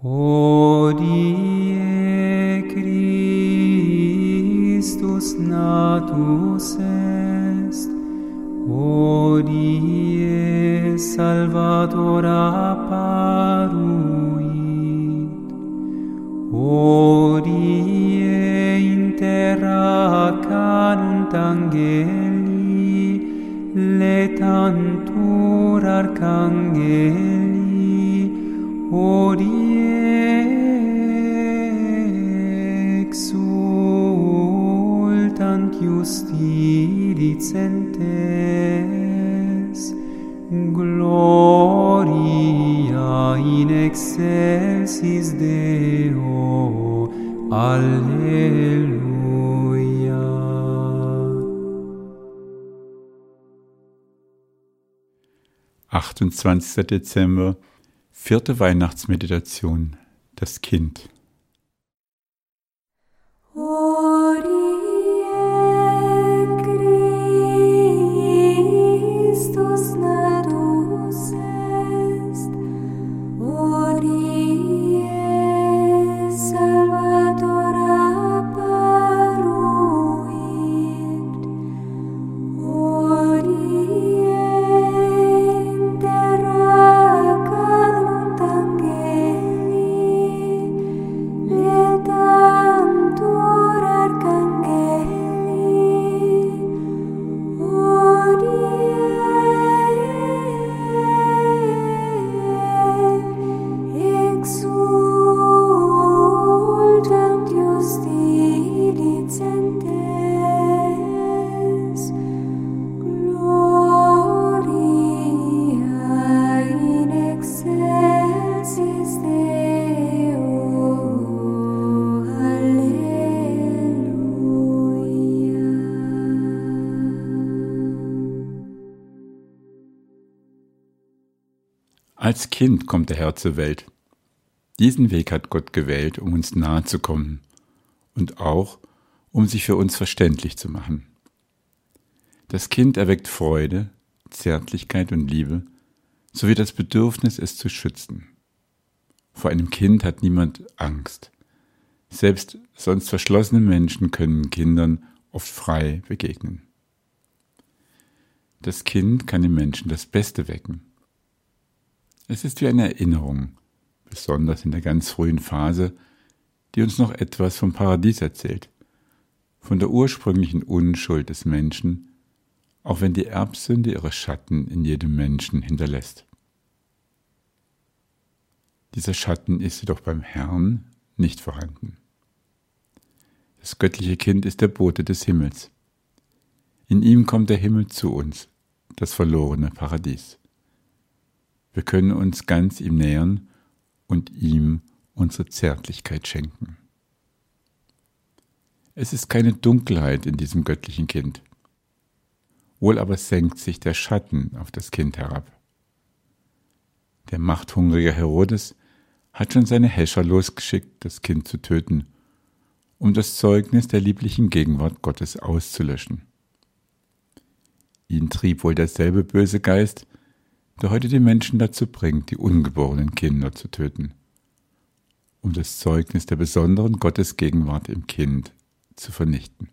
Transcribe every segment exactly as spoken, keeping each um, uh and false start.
Hodie Christus natus est, hodie Salvator apparuit, hodie in terra canunt angeli, letantur arcangeli, hodie exultant justi dicentes, gloria in excelsis Deo, Alleluia. achtundzwanzigster Dezember, vierte Weihnachtsmeditation, das Kind. Christus natus est, hodie Salvator apparuit, hodie in terra canunt angeli, letantur arcangeli, exultant justi dicentes, gloria in excelsis Deo, Alleluia. Als Kind kommt der Herr zur Welt. Diesen Weg hat Gott gewählt, um uns nahe zu kommen und auch, um sich für uns verständlich zu machen. Das Kind erweckt Freude, Zärtlichkeit und Liebe, sowie das Bedürfnis, es zu schützen. Vor einem Kind hat niemand Angst. Selbst sonst verschlossene Menschen können Kindern oft frei begegnen. Das Kind kann im Menschen das Beste wecken. Es ist wie eine Erinnerung, besonders in der ganz frühen Phase, die uns noch etwas vom Paradies erzählt, von der ursprünglichen Unschuld des Menschen, auch wenn die Erbsünde ihre Schatten in jedem Menschen hinterlässt. Dieser Schatten ist jedoch beim Herrn nicht vorhanden. Das göttliche Kind ist der Bote des Himmels. In ihm kommt der Himmel zu uns, das verlorene Paradies. Wir können uns ganz ihm nähern und ihm unsere Zärtlichkeit schenken. Es ist keine Dunkelheit in diesem göttlichen Kind. Wohl aber senkt sich der Schatten auf das Kind herab. Der machthungrige Herodes hat schon seine Häscher losgeschickt, das Kind zu töten, um das Zeugnis der lieblichen Gegenwart Gottes auszulöschen. Ihn trieb wohl derselbe böse Geist, der heute die Menschen dazu bringt, die ungeborenen Kinder zu töten, um das Zeugnis der besonderen Gottesgegenwart im Kind zu vernichten.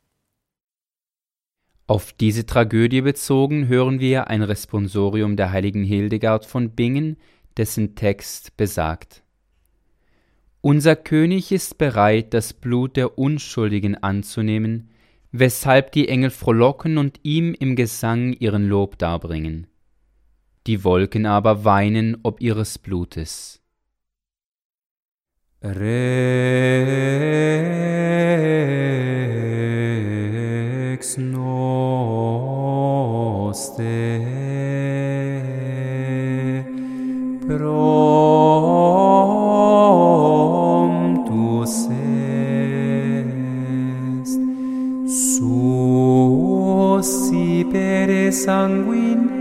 Auf diese Tragödie bezogen hören wir ein Responsorium der heiligen Hildegard von Bingen, dessen Text besagt: Unser König ist bereit, das Blut der Unschuldigen anzunehmen, weshalb die Engel frohlocken und ihm im Gesang ihren Lob darbringen. Die Wolken aber weinen ob ihres Blutes. Rex noste promptus est, suscipere sanguinem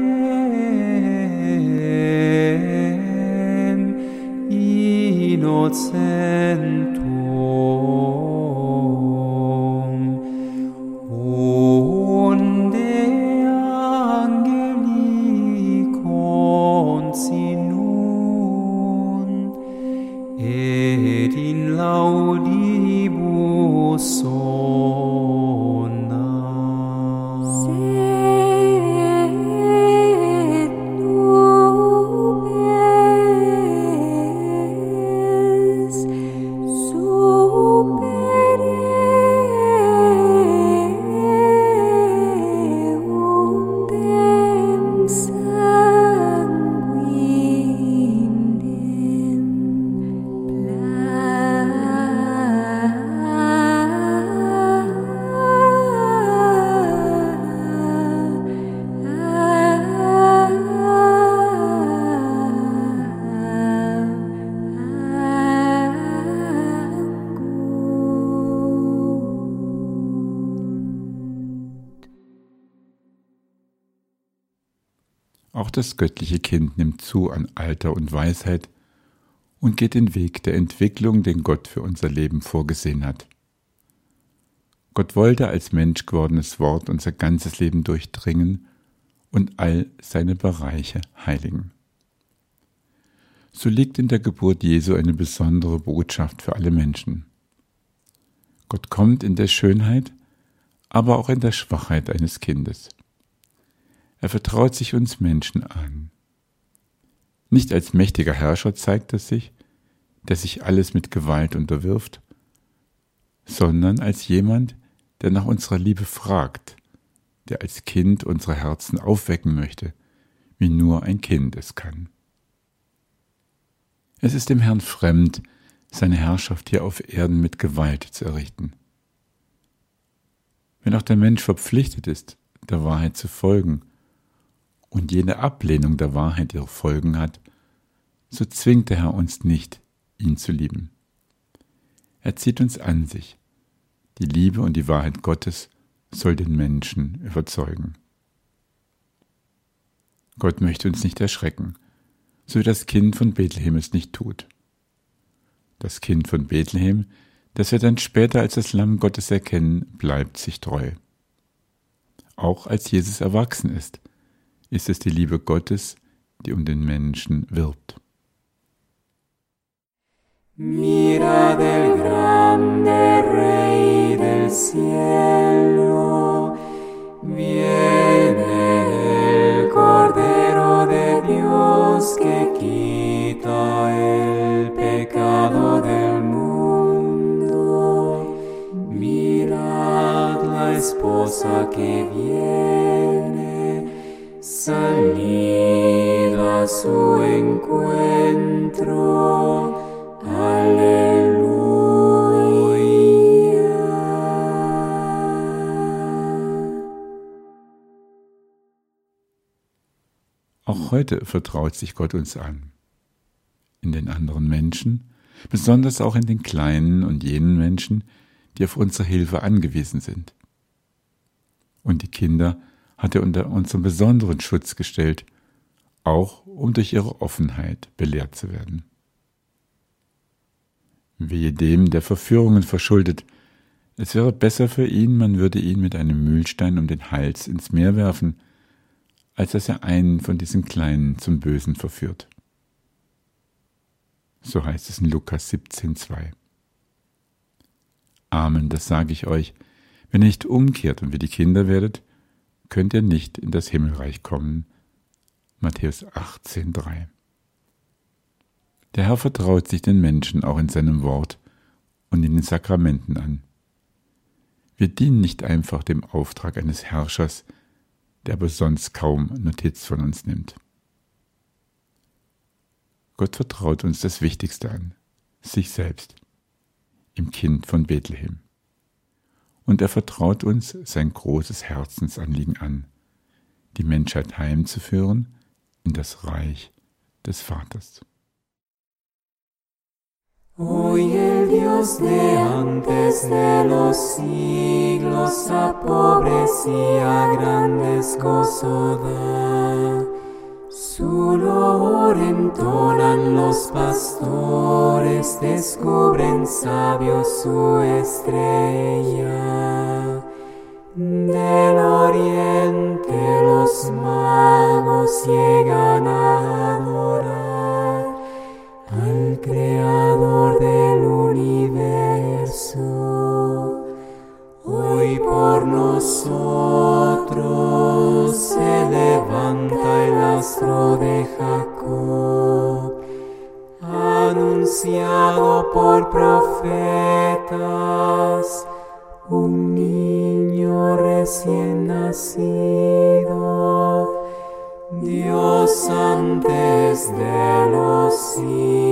innocentum, unde angeli consinunt, et in laudibus sona. Sed nubes super eundem Auch das göttliche Kind nimmt zu an Alter und Weisheit und geht den Weg der Entwicklung, den Gott für unser Leben vorgesehen hat. Gott wollte als Mensch gewordenes Wort unser ganzes Leben durchdringen und all seine Bereiche heiligen. So liegt in der Geburt Jesu eine besondere Botschaft für alle Menschen. Gott kommt in der Schönheit, aber auch in der Schwachheit eines Kindes. Er vertraut sich uns Menschen an. Nicht als mächtiger Herrscher zeigt er sich, der sich alles mit Gewalt unterwirft, sondern als jemand, der nach unserer Liebe fragt, der als Kind unsere Herzen aufwecken möchte, wie nur ein Kind es kann. Es ist dem Herrn fremd, seine Herrschaft hier auf Erden mit Gewalt zu errichten. Wenn auch der Mensch verpflichtet ist, der Wahrheit zu folgen, und jede Ablehnung der Wahrheit ihre Folgen hat, so zwingt der Herr uns nicht, ihn zu lieben. Er zieht uns an sich. Die Liebe und die Wahrheit Gottes soll den Menschen überzeugen. Gott möchte uns nicht erschrecken, so wie das Kind von Bethlehem es nicht tut. Das Kind von Bethlehem, das wir dann später als das Lamm Gottes erkennen, bleibt sich treu. Auch als Jesus erwachsen ist, ist es die Liebe Gottes, die um den Menschen wirbt. Mira del grande Rey del cielo, viene el Cordero de Dios que quita el pecado del mundo. Mirad la esposa que viene, salida a su encuentro, Halleluja. Auch heute vertraut sich Gott uns an. In den anderen Menschen, besonders auch in den kleinen und jenen Menschen, die auf unsere Hilfe angewiesen sind. Und die Kinder hat er unter unseren besonderen Schutz gestellt, auch um durch ihre Offenheit belehrt zu werden. Wehe dem, der Verführungen verschuldet, es wäre besser für ihn, man würde ihn mit einem Mühlstein um den Hals ins Meer werfen, als dass er einen von diesen Kleinen zum Bösen verführt. So heißt es in Lukas siebzehn zwei. Amen, das sage ich euch, wenn ihr nicht umkehrt und wie die Kinder werdet, könnt ihr nicht in das Himmelreich kommen. Matthäus achtzehn drei. Der Herr vertraut sich den Menschen auch in seinem Wort und in den Sakramenten an. Wir dienen nicht einfach dem Auftrag eines Herrschers, der aber sonst kaum Notiz von uns nimmt. Gott vertraut uns das Wichtigste an, sich selbst, im Kind von Bethlehem. Und er vertraut uns sein großes Herzensanliegen an, die Menschheit heimzuführen in das Reich des Vaters. Hoy el Dios de antes de los siglos a pobres y a grandes gozo da. Su loor entonan los pastores, descubren sabios su estrella. Del oriente los magos llegan a adorar al el Creador del universo, hoy por nosotros se levanta el astro de Jacob, anunciado por profetas, un niño recién nacido, Dios antes de los siglos.